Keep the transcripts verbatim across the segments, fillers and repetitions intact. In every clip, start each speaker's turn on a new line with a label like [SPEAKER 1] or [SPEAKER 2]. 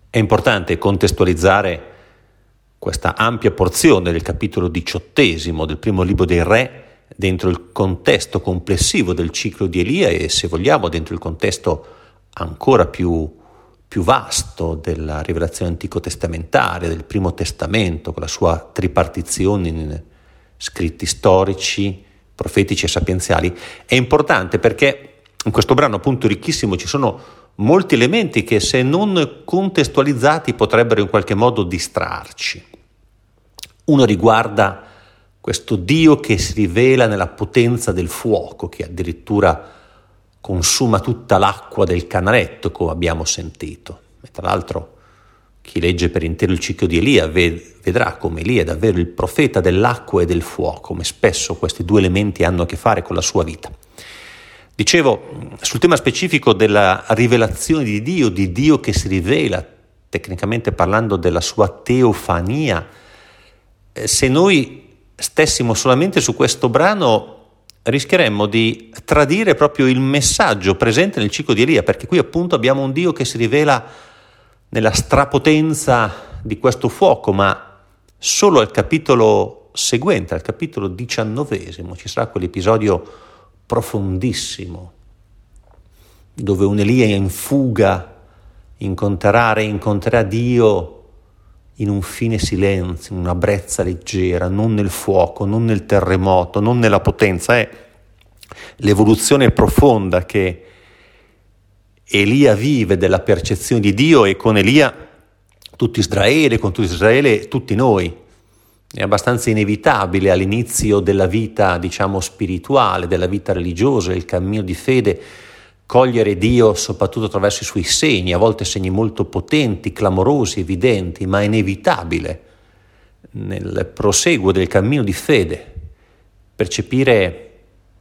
[SPEAKER 1] È importante contestualizzare questa ampia porzione del capitolo diciottesimo del primo libro dei Re dentro il contesto complessivo del ciclo di Elia e, se vogliamo, dentro il contesto ancora più, più vasto della rivelazione antico-testamentaria, del Primo Testamento, con la sua tripartizione in scritti storici, profetici e sapienziali. È importante perché in questo brano, appunto ricchissimo, ci sono molti elementi che, se non contestualizzati, potrebbero in qualche modo distrarci. Uno riguarda questo Dio che si rivela nella potenza del fuoco, che addirittura consuma tutta l'acqua del canaletto, come abbiamo sentito. E tra l'altro, chi legge per intero il ciclo di Elia vedrà come Elia è davvero il profeta dell'acqua e del fuoco, come spesso questi due elementi hanno a che fare con la sua vita. Dicevo, sul tema specifico della rivelazione di Dio, di Dio che si rivela, tecnicamente parlando della sua teofania, se noi stessimo solamente su questo brano rischieremmo di tradire proprio il messaggio presente nel ciclo di Elia, perché qui appunto abbiamo un Dio che si rivela nella strapotenza di questo fuoco, ma solo al capitolo seguente, al capitolo diciannovesimo, ci sarà quell'episodio profondissimo dove un Elia in fuga incontrerà, reincontrerà Dio in un fine silenzio, in una brezza leggera, non nel fuoco, non nel terremoto, non nella potenza. È l'evoluzione profonda che Elia vive della percezione di Dio, e con Elia tutto Israele, con tutto Israele tutti noi. È abbastanza inevitabile all'inizio della vita, diciamo, spirituale, della vita religiosa, il cammino di fede, cogliere Dio soprattutto attraverso i suoi segni, a volte segni molto potenti, clamorosi, evidenti, ma è inevitabile nel proseguo del cammino di fede percepire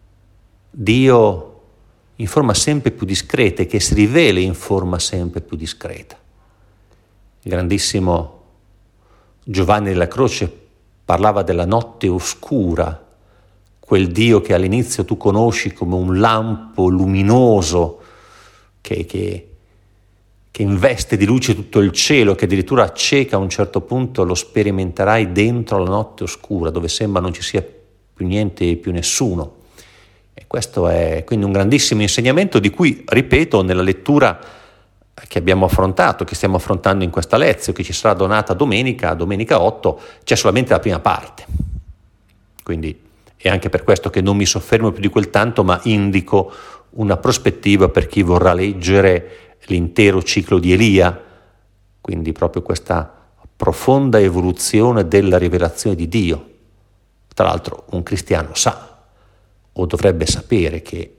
[SPEAKER 1] Dio in forma sempre più discreta e che si rivela in forma sempre più discreta. Il grandissimo Giovanni della Croce parlava della notte oscura, quel Dio che all'inizio tu conosci come un lampo luminoso che, che, che investe di luce tutto il cielo, che addirittura acceca a un certo punto, lo sperimenterai dentro la notte oscura, dove sembra non ci sia più niente e più nessuno. E questo è quindi un grandissimo insegnamento di cui, ripeto, nella lettura che abbiamo affrontato, che stiamo affrontando in questa lezione, che ci sarà donata domenica, domenica otto, c'è solamente la prima parte. Quindi è anche per questo che non mi soffermo più di quel tanto, ma indico una prospettiva per chi vorrà leggere l'intero ciclo di Elia, quindi proprio questa profonda evoluzione della rivelazione di Dio. Tra l'altro un cristiano sa, o dovrebbe sapere, che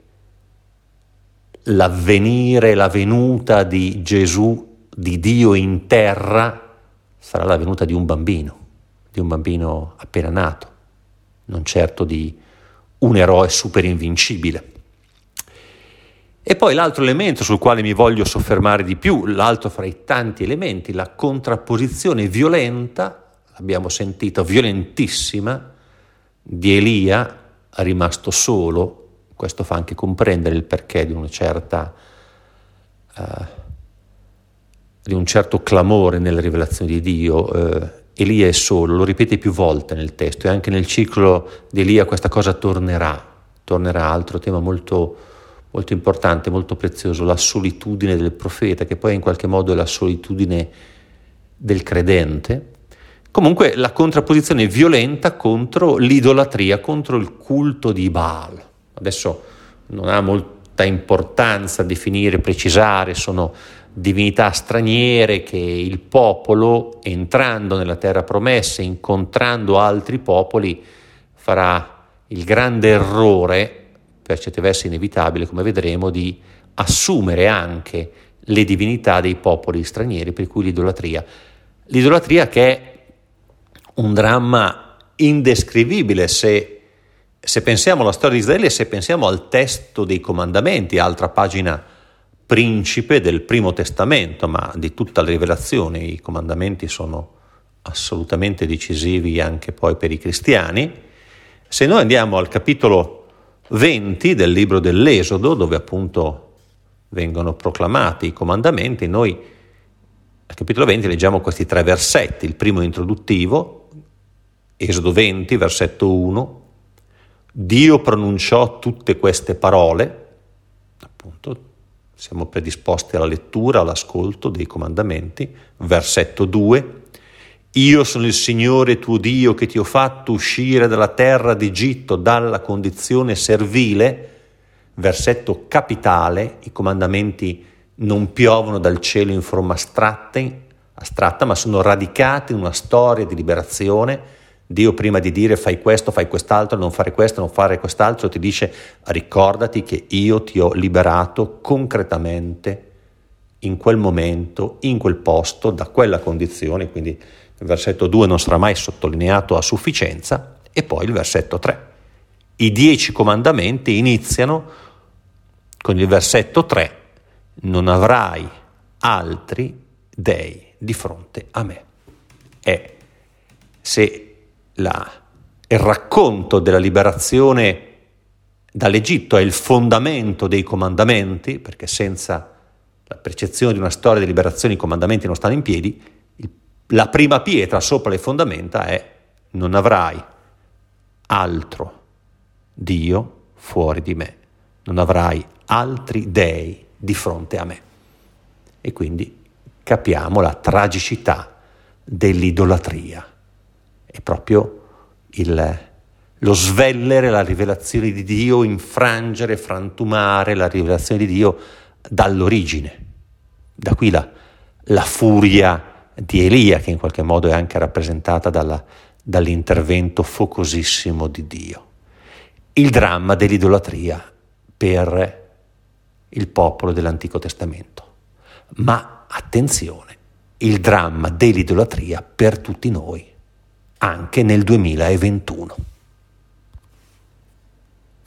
[SPEAKER 1] l'avvenire, la venuta di Gesù, di Dio in terra, sarà la venuta di un bambino, di un bambino appena nato, non certo di un eroe super invincibile. E poi l'altro elemento sul quale mi voglio soffermare di più, l'altro fra i tanti elementi, la contrapposizione violenta, abbiamo sentito, violentissima, di Elia rimasto solo. Questo fa anche comprendere il perché di una certa uh, di un certo clamore nella rivelazione di Dio. Uh, Elia è solo, lo ripete più volte nel testo, e anche nel ciclo di Elia questa cosa tornerà, tornerà, altro tema molto, molto importante, molto prezioso, la solitudine del profeta, che poi in qualche modo è la solitudine del credente. Comunque la contrapposizione violenta contro l'idolatria, contro il culto di Baal. Adesso non ha molta importanza definire, precisare, sono divinità straniere che il popolo, entrando nella terra promessa, incontrando altri popoli, farà il grande errore, per certi versi inevitabile, come vedremo, di assumere anche le divinità dei popoli stranieri, per cui l'idolatria. L'idolatria che è un dramma indescrivibile se Se pensiamo alla storia di Israele e se pensiamo al testo dei comandamenti, altra pagina principe del Primo Testamento, ma di tutta la rivelazione, i comandamenti sono assolutamente decisivi anche poi per i cristiani. Se noi andiamo al capitolo venti del libro dell'Esodo, dove appunto vengono proclamati i comandamenti, noi al capitolo venti leggiamo questi tre versetti. Il primo è introduttivo, Esodo venti, versetto uno. Dio pronunciò tutte queste parole, appunto, siamo predisposti alla lettura, all'ascolto dei comandamenti. Versetto due. Io sono il Signore tuo Dio che ti ho fatto uscire dalla terra d'Egitto, dalla condizione servile. Versetto capitale, i comandamenti non piovono dal cielo in forma astratta, astratta, ma sono radicati in una storia di liberazione. Dio, prima di dire fai questo, fai quest'altro, non fare questo, non fare quest'altro, ti dice ricordati che io ti ho liberato concretamente in quel momento, in quel posto, da quella condizione. Quindi il versetto due non sarà mai sottolineato a sufficienza. E poi il versetto tre. I dieci comandamenti iniziano con il versetto tre. Non avrai altri dei di fronte a me. E se la, il racconto della liberazione dall'Egitto è il fondamento dei comandamenti, perché senza la percezione di una storia di liberazione i comandamenti non stanno in piedi, il, la prima pietra sopra le fondamenta è: non avrai altro Dio fuori di me, non avrai altri dei di fronte a me. E quindi capiamo la tragicità dell'idolatria. È proprio il, lo svellere la rivelazione di Dio, infrangere, frantumare la rivelazione di Dio dall'origine. Da qui la, la furia di Elia, che in qualche modo è anche rappresentata dalla, dall'intervento focosissimo di Dio. Il dramma dell'idolatria per il popolo dell'Antico Testamento. Ma attenzione, il dramma dell'idolatria per tutti noi, anche nel duemilaventuno.